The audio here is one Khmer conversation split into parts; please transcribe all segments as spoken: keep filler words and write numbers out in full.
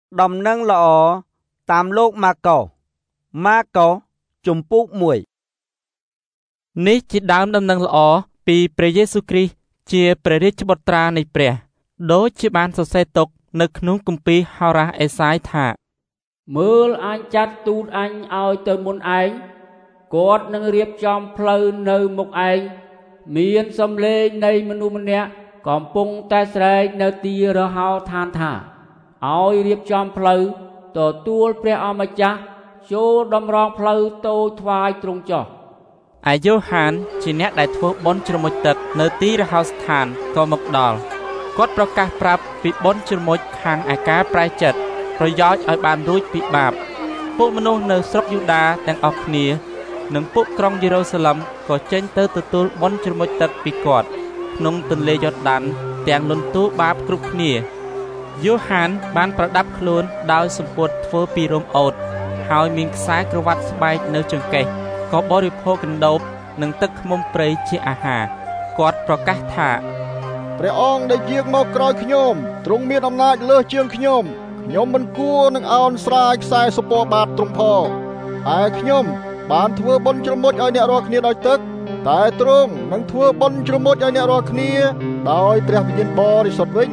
ដំណឹងល្អតាមលោកម៉ាកុសម៉ាកុសជំពូកមួយនេះជាដើមដំណឹងល្អពីព្រះយេស៊ូវគ្រីស្ទជាព្រះរាជបុត្រានៃព្រះដូចជាបានសរសេរទុកនៅក្នុងគម្ពីរហោរាសអេសាយថាមើលអញចាត់ទូតអញឲ្យទៅមុនឯងគាត់នឹងរៀបចំផ្លូវនៅមុខឯងមានសំឡេងនៃមនុស្សម្នាក់កំពុងតែស្រែកនៅទីរហោឋានថាឲ្យរៀបចំផ្លូវទទួលព្រះអម្ចាស់ចូលតម្រង់ផ្លូវតូចថ្វាយទ្រង់ចុះឯយ៉ូហានជាអ្នកដែលធ្វើបុណ្យជ្រមុជទឹកនៅទីរហោស្ថានក៏មកដល់គាត់ប្រកាសប្រាប់ពីបុណ្យជ្រមុជខាងឯការប្រែចិត្តប្រយោជន៍ឲ្យបានរួចពីបាបពួកមនុស្សនៅស្រុកយូដាទាំងអស់គ្នានិងពួកក្រុងយេរូសាឡិមក៏ចេញទៅទទួលបុណ្យជ្រមុជទឹកពីគាត់ក្នុងទន្លេយ៉ូដានទាំងលន់តួបាបគ្រប់គ្នាយ៉ូហានបានប្រដាប់ខ្លួនដោយសម្ពុតធ្វើពីរោមអូតហើយមានខ្សែក្រវ៉ាត់ស្បែកនៅចង្កេះក៏បរិភោគកណ្ដូបនិងទឹកឃ្មុំព្រៃជាអាហារគាត់ប្រកាសថាព្រះអង្គដែលយាងមកក្រោយខ្ញុំទ្រង់មានអំណាចលើសជាងខ្ញុំខ្ញុំមិនគួរនឹងអោនស្រាយខ្សែសពរបាតទ្រង់ផងតែខ្ញុំបានធ្វើបុណ្យជ្រមុជឲ្យអ្នករាល់គ្នាដោយទឹកតែទ្រង់នឹងធ្វើបុណ្យជ្រមុជឲ្យអ្នករាល់គ្នាដោយព្រះវិញ្ញាណបរិសុទ្ធវិញ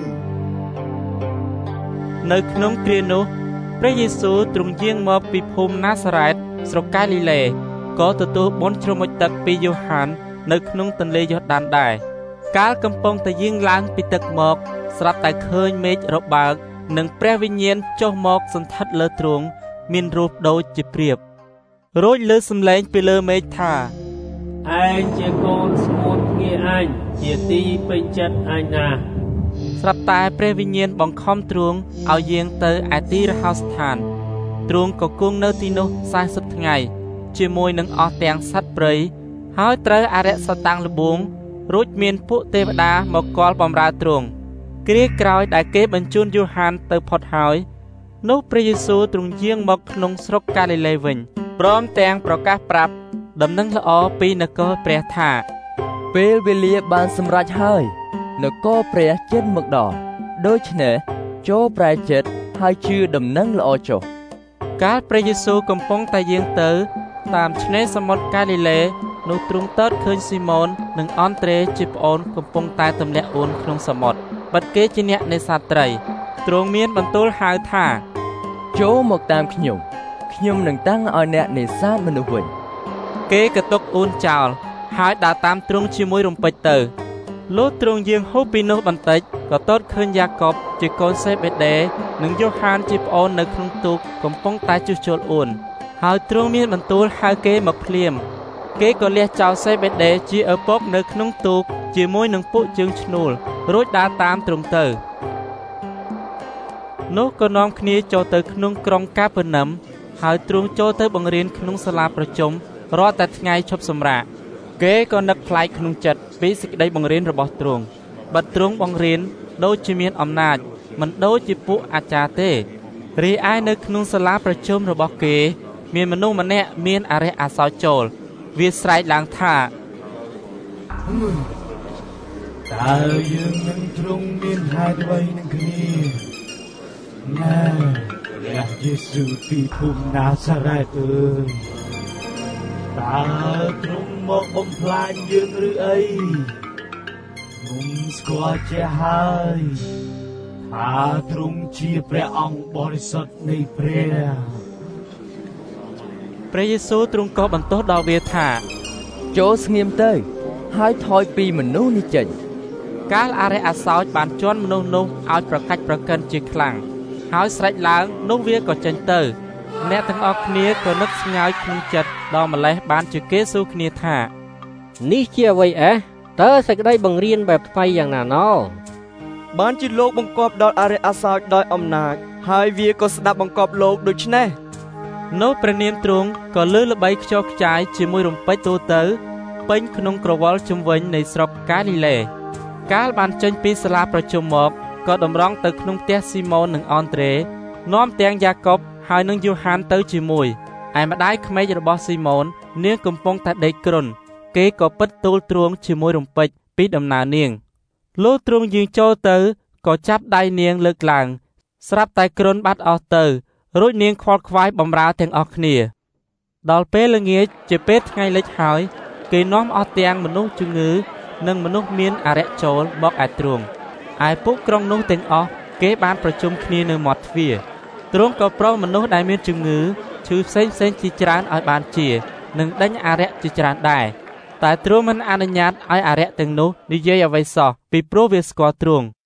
នៅក្នុងគ្រានោះព្រះយេស៊ូវទ្រង់យាងមកពីភូមិណាសារ៉េតស្រុកកាលីលេក៏ទទួលបុណ្យជ្រមុជទឹកពីយ៉ូហាននៅក្នុងទន្លេយ៉ូដានដែរកាលកំពុងតែយាងឡើងពីទឹកមកស្រាប់តែឃើញមេឃរបើកនិងព្រះវិញ្ញាណចុះមកសន្ធិដ្ឋលើទ្រង់មានរូបដូចជាព្រាបរួចលើសំឡេងពីលើមេឃថាឯងជាកូនស្ងួនងាអញជាទីពេញចិត្តអញណាស់ស្រាប់តែព្រះវិញ្ញាណបង្ខំទ្រង់ឲ្យយាងទៅឯទីរហោស្ថានទ្រង់ក៏គង់នៅទីនោះសែសិបថ្ងៃជាមួយនឹងអស់ទាំងសត្វព្រៃហើយត្រូវអរិយសតាំងល្បួងរួចមានពួកទេវតាមកគាល់បម្រើទ្រង់គ្រាក្រោយដែលគេបញ្ជូនយ៉ូហានទៅផុតហើយនោះព្រះយេស៊ូវទ្រង់យាងមកក្នុងស្រុកកាលីលេវិញព្រមទាំងប្រកាសប្រាប់ដំណឹងល្អពីនគរព្រះថាពេលវេលាបានសម្រេចហើយនគរព្រះជិតមកដល់ដូច្នេះចូលប្រែចិត្តហើយជឿដំណឹងល្អចុះកាលព្រះយេស៊ូវកំពុងតែយាងទៅតាមឆ្នេរសមុទ្រកាលីលេនោះទ្រង់ទតឃើញស៊ីម៉ូននិងអង់ត្រេជាប្អូនកំពុងតែទម្លាក់អួនក្នុងសមុទ្របាត់គេជាអ្នកនេសាទត្រីទ្រង់មានបន្ទូលហៅថាចូលមកតាមខ្ញុំខ្ញុំនឹងតាំងឲ្យអ្នកនេសាទមនុស្សវិញគេក៏ទុកអួនចោលហើយដើរតាមទ្រង់ជាមួយរំពេចទៅលុះទ្រង់យាងហួសពីនោះបន្តិចក៏ទតឃើញយ៉ាកុបជាកូនសេបេដេនិងយ៉ូហានជាប្អូននៅក្នុងទូកកំពុងតែជួសជុលអួនហើយទ្រង់មានបន្ទូលហៅគេមកភ្លាមគេក៏លះចោលសេបេដេជាឪពុកនៅក្នុងទូកជាមួយនឹងពួកជើងឈ្នួលរួចដើរតាមទ្រង់ទៅនោះក៏នាំគ្នាចូលទៅក្នុងក្រុងកាពឺណាំហើយទ្រង់ចូលទៅបង្រៀនក្នុងសាលាប្រជុំរាល់តែថ្ងៃឈប់សម្រាកគេក៏នឹកប្លែកក្នុងចិត្តពីសេចក្តីបង្រៀនរបស់ទ្រង់បើទ្រង់បង្រៀនដូចជាមានអំណាចមិនដូចជាពួកអាចារ្យទេរីឯនៅក្នុងសាលាប្រជុំរបស់គេមានមនុស្សម្នាក់មានអរិយអាសោចចូលវាស្រែកឡើងថាតើយើងនឹងទ្រង់មានហេតុអ្វីនឹងគ្នាណែព្រះយេស៊ូវពីភូមិណាសារ៉េតអើយតើទ្រង់មកបំផ្លាញយើងឬអីខ្ញុំស្គាល់ជាហើយថាទ្រង់ជាព្រះអង្គបរិសុទ្ធនៃព្រះព្រះយេស៊ូវទ្រង់ក៏បន្ទោសដល់វាថាចូលស្ងៀមទៅហើយថយពីមនុស្សនេះចេញកាលអរិយអាសោចបានជន់មនុស្សនោះឲ្យប្រកាច់ប្រកិនជាខ្លាំងហើយស្រេចឡើងនោះវាក៏ចេញទៅអ្នកទាំងអស់គ្នាក៏នឹកស្ងើចក្នុងចិត្តដល់ម្លេះបានជាគេសួរគ្នាថានេះជាអ្វីអេះតើសេចក្តីបង្រៀនបែបថ្មីយ៉ាងណាណោបានជាលោកបង្គាប់ដល់អរិយអាសោចដោយអំណាចហើយវាក៏ស្ដាប់បង្គាប់លោកដូច្នេះនោះព្រះនាមទ្រង់ក៏លើល្បីខ្ចោខ្ចាយជាមួយរំពេចទូទៅពេញក្នុងក្រវល់ជុំវិញនៃស្រុកកាលីលេកាលបានចេញពីសាលាប្រជុំមកក៏តម្រង់ទៅក្នុងផ្ទះស៊ីម៉ូននិងអង់ត្រេនាំទាំងយ៉ាកុបហើយនឹងយ៉ូហានទៅជាមួយឯម្ដាយក្មេករបស់ស៊ីម៉ូននាងកំពុងតែដេកគ្រុនគេក៏ពិតទូលទ្រង់ជាមួយរំពេចពីដំណើរនាងលុះទ្រង់យាងចូលទៅក៏ចាប់ដៃនាងលើកឡើងស្រាប់តែគ្រុនបាត់អស់ទៅរួចនាងខ្វល់ខ្វាយបំរើទាំងអស់គ្នាដល់ពេលល្ងាចជាពេលថ្ងៃលិចហើយគេនាំអស់ទាំងមនុស្សជំងឺនិងមនុស្សមានអារក្សចូលមកឯទ្រង់ឯពួកក្រុងនោះទាំងអស់គេបានប្រជុំគ្នានៅមាត់ទ្វារទ្រង់ក៏ប្រោសមនុស្សដែលមានជំងឺឈឺផ្សេងផ្សេងជាច្រើនឲ្យបានជានិងដេញអារក្សជាច្រើនដែរតែទ្រង់មិនអនុញ្ញាតឲ្យអារក្សទាំងនោះនិយាយអ្វីសោះពីព្រោះវាស្គាល់ទ្រង់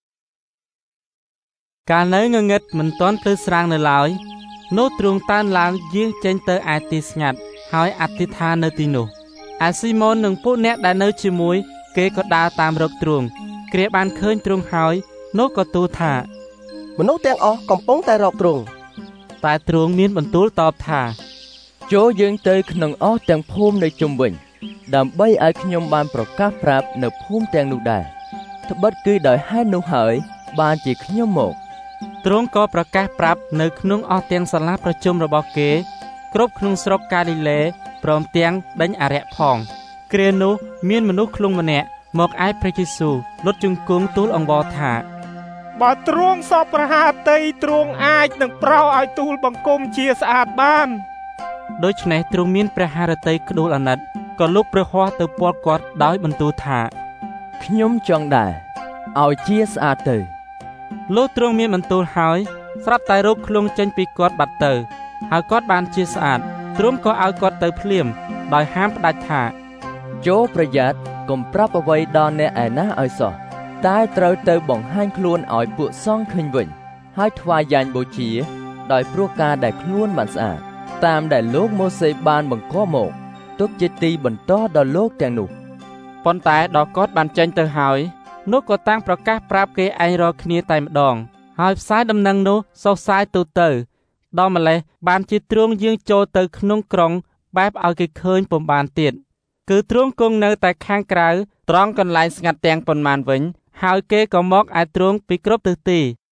កាលនៅងងឹតមិនទាន់ភ្លឺស្រាងនៅឡើយនោះទ្រង់តានឡើងយាងចេញទៅឯទីស្ងាត់ហើយអធិដ្ឋាននៅទីនោះឯស៊ីម៉ូននិងពួកអ្នកដែលនៅជាមួយគេក៏ដើរតាមរកទ្រង់គ្រាបានឃើញទ្រង់ហើយនោះក៏ទូលថាមនុស្សទាំងអស់កំពុងតែរកទ្រង់តែទ្រង់មានបន្ទូលតបថាចូលយើងទៅក្នុងអស់ទាំងភូមិនៅជុំវិញដើម្បីឲ្យខ្ញុំបានប្រកាសប្រាប់នៅភូមិទាំងនោះដែរត្បិតគឺដោយហេតុនោះហើយបានជាខ្ញុំមកទ្រង់ក៏ប្រកាសប្រាប់នៅក្នុងអស់ទាំងសាលាប្រជុំរបស់គេគ្រប់ក្នុងស្រុកកាលីលេព្រមទាំងដេញអារក្សផងគ្រានោះមានមនុស្សឃ្លុងម្នាក់មកឯព្រះយេស៊ូវលុតជង្គង់ទូលអង្វរថាបើទ្រង់សពប្រហាតីទ្រង់អាចនឹងប្រោសឲ្យទូលបង្គំជាស្អាតបានដូច្នេះទ្រង់មានព្រះハរតីក្ដួលអាណិតក៏លុបព្រះហស្ថទៅពាល់គាត់ដោយបន្ទូលថាខ្ញុំចង់ដែរឲ្យជាស្អាតទៅលុះទ្រង់មានបន្ទូលហើយស្រាប់តែរោគឃ្លុងចេញពីគាត់បាត់ទៅហើយគាត់បានជាស្អាតទ្រង់ក៏ឲ្យគាត់ទៅភ្លាមដោយហាមផ្ដាច់ថាចូលប្រយ័ត្នកុំប្រាប់អ្វីដល់អ្នកឯណាឲ្យសោះតែត្រូវទៅបង្ហាញខ្លួនឲ្យពួកសង្ឃឃើញវិញហើយថ្វាយយ៉ាញ់បូជាដោយព្រោះការដែលខ្លួនបានស្អាតតាមដែលលោកម៉ូសេបានបង្គាប់មកទុកជាទីបន្តដល់លោកទាំងនោះប៉ុន្តែដល់គាត់បានចេញទៅហើយនោះក៏តាំងប្រកាសប្រាប់គេឯងរាល់គ្នាតែម្ដងហើយផ្សាយដំណឹងនោះសុសសាយទូទៅដល់ម្លេះបានជាទ្រង់យាងចូលទៅក្នុងក្រុងបែបឲ្យគេឃើញពុំបានទៀតគឺទ្រង់គង់នៅតែខាងក្រៅត្រង់កន្លែងស្ងាត់ទាំងប៉ុន្មានវិញហើយគេក៏មកឯទ្រង់ពីគ្រប់ទិសទី